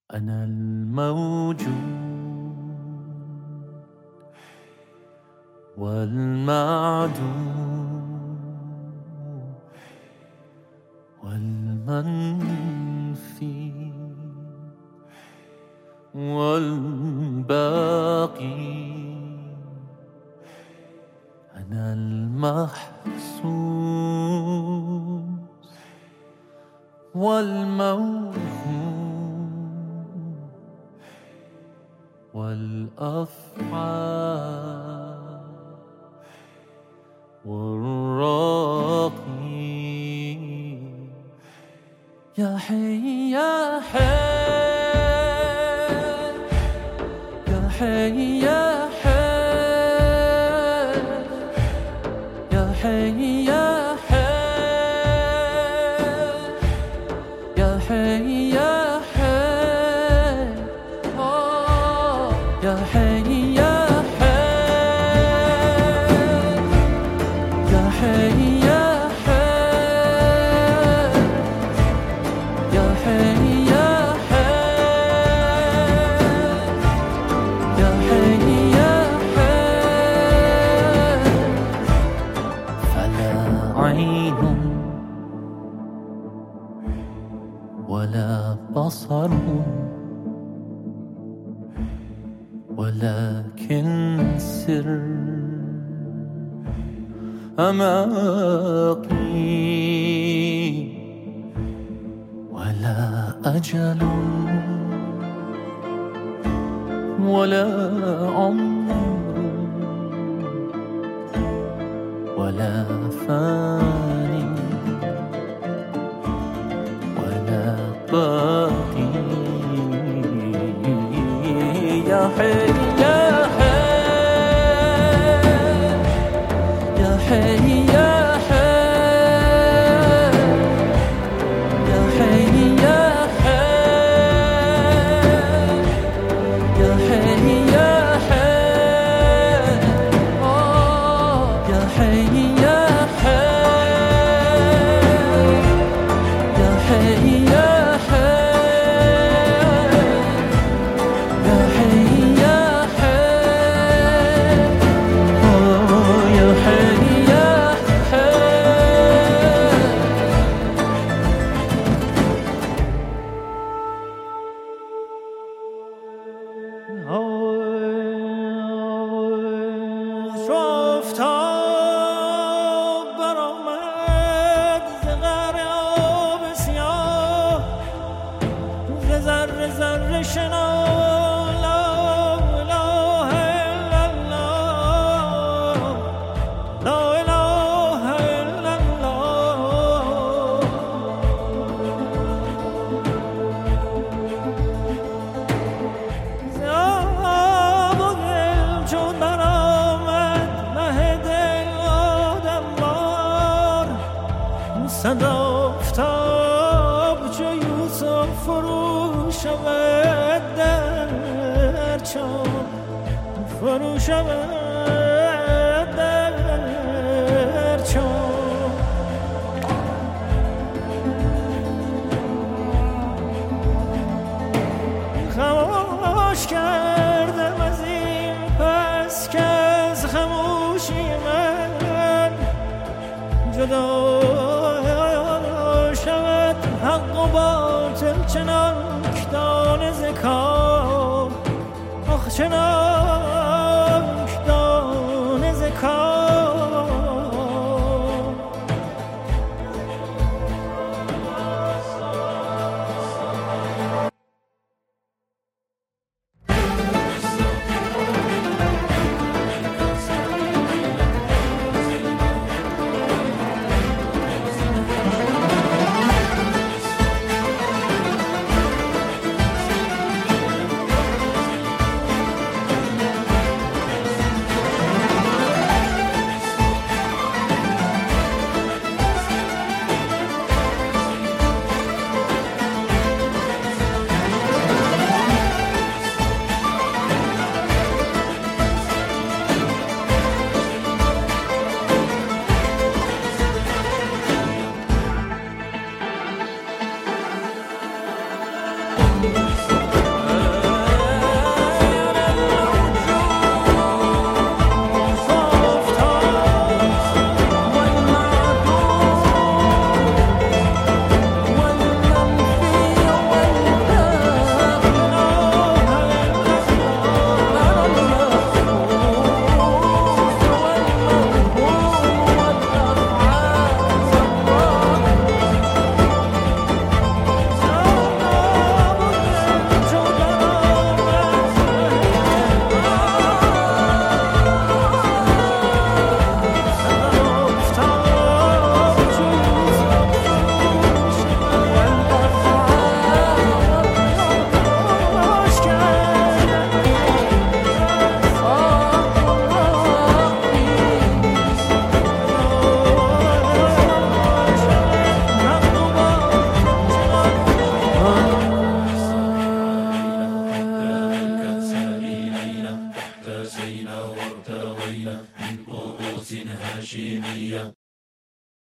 أنا الموجود والمعدوم والمنفي والباقي. أنا المحسوس والموهوم والأفعال والراقي. يا حي يا حي يا حي يا حي يا حي يا حي يا حي يا حي يا حي يا حي يا حي يا حي يا حي يا حي يا حي يا حي. فلا عين ولا بصر ولكن سر أماقي. ولا أجل ولا عمر ولا فاني ولا باقي. يا حي يا حي يا حي يا حي يا حي يا حي يا حي يا حي يا حي يا حي يا حي يا صد آفتاب چو یوسف فرو شود در چاه فرو شود در چاه. خاموش کردم از این پس که از خاموشی من جدا حق و باطل چنانک دانه ز کار. آخ چنانک دانه ز کار. واسينا وارتوينا من طقوس هاشمية.